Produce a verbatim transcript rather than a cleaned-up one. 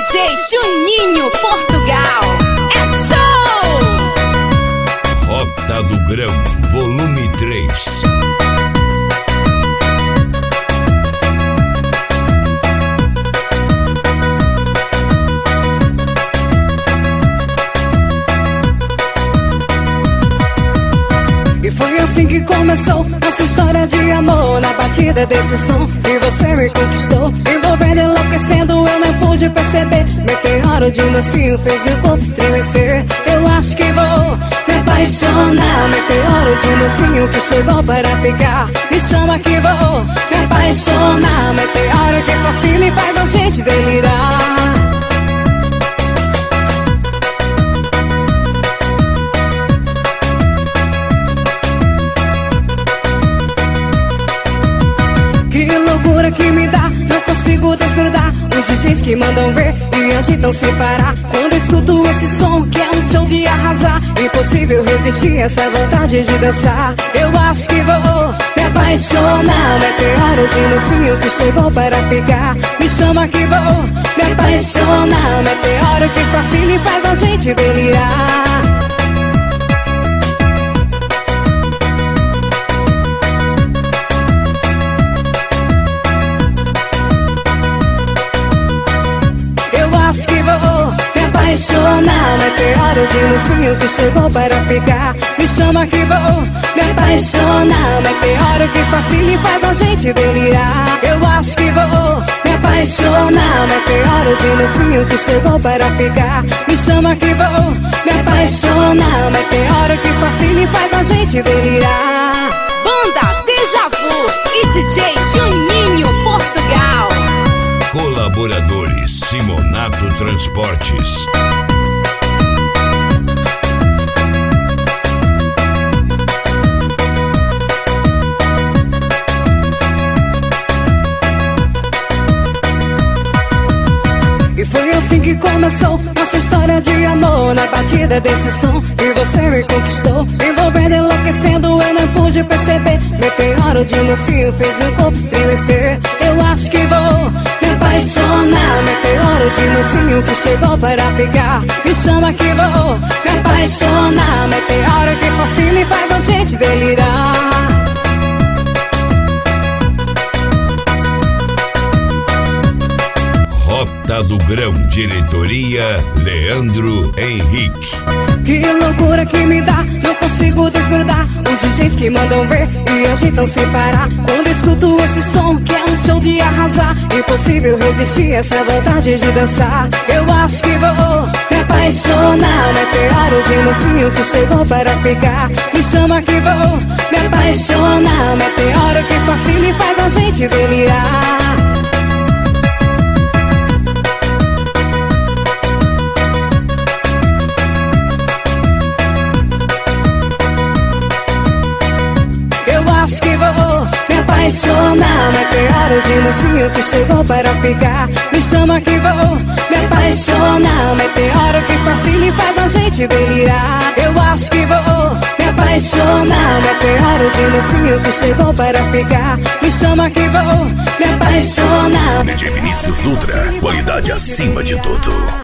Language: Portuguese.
J Juninho Portugal. É show! Rota do Grão, volume três. E foi assim que começou nossa história de amor, na batida desse som. E você me conquistou, envolvendo, enlouquecendo, eu não pude perceber. Meteoro de mansinho fez meu corpo estremecer. Eu acho que vou me apaixonar. Meteoro de mansinho que chegou para ficar. Me chama que vou me apaixonar. Meteoro que fascina e faz a gente delirar. Que loucura que me dá, não consigo desgrudar. Os D Js que mandam ver e agitam sem parar. Quando escuto esse som que é um show de arrasar, impossível resistir essa vontade de dançar. Eu acho que vou me apaixonar. Meteoro de mansinho que chegou para ficar. Me chama que vou me apaixonar. Meteoro que fascina e faz a gente delirar. Acho que vou me apaixonar. Meteoro de mansinho que chegou para ficar. Me chama que vou me apaixonar. Meteoro que fascina e faz a gente delirar. Eu acho que vou me apaixonar. Meteoro de mansinho que chegou para ficar. Me chama que vou me apaixonar. Meteoro que fascina e faz a gente delirar. Banda Deja Vu e D J Juninho Portugal. Colaboradores: Simonato Transportes. E foi assim que começou nossa história de amor, na batida desse som. E você me conquistou, envolvendo, enlouquecendo, eu não pude perceber. Meteoro de mansinho fez meu corpo estremecer. Eu acho que vou me apaixonar. Meteoro de mansinho que chegou para ficar. Me chama que vou me apaixonar. Meteoro que fascina e faz a gente delirar. Rota do Grão, diretoria Leandro Henrique. Que loucura que me dá, não consigo desgrudar. Os D Js que mandam ver e agitam sem parar. Quando escuto esse som que é um show de arrasar, impossível resistir essa vontade de dançar. Eu acho que vou me apaixonar. Meteoro de mansinho que chegou para ficar. Me chama que vou me apaixonar. Meteoro que fascina e faz a gente delirar. Acho que vou me apaixonar. Meteoro de mansinho que chegou para ficar. Me chama que vou me apaixonar. Meteoro que fascina e faz a gente delirar. Eu acho que vou me apaixonar. Meteoro de mansinho que chegou para ficar. Me chama que vou me apaixonar. D J Vinícius Dutra, qualidade acima de tudo.